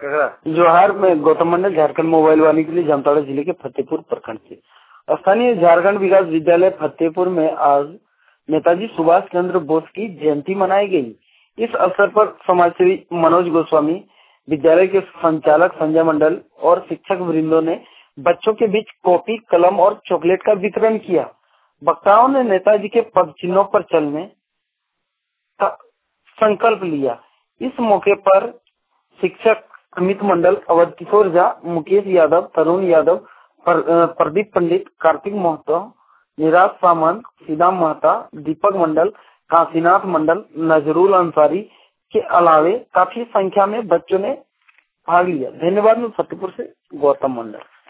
जोहार में गौतम मंडल, झारखंड मोबाइल वाणी के लिए जामताड़ा जिले के फतेहपुर प्रखंड से। स्थानीय झारखंड विकास विद्यालय फतेहपुर में आज नेताजी सुभाष चंद्र बोस की जयंती मनाई गई। इस अवसर पर समाजसेवी मनोज गोस्वामी, विद्यालय के संचालक संजय मंडल और शिक्षक वृंदों ने बच्चों के बीच कॉपी, कलम और चॉकलेट का वितरण किया। वक्ताओं ने नेताजी के पद चिन्हों पर चलने का संकल्प लिया। इस मौके पर शिक्षक अमित मंडल, अवध किशोर झा, मुकेश यादव, तरुण यादव, प्रदीप पंडित, कार्तिक महतो, निराज सामंत, सीदाम महता, दीपक मंडल, काशीनाथ मंडल, नजरुल अंसारी के अलावे काफी संख्या में बच्चों ने भाग लिया। धन्यवाद। मैं फतेहपुर से गौतम मंडल।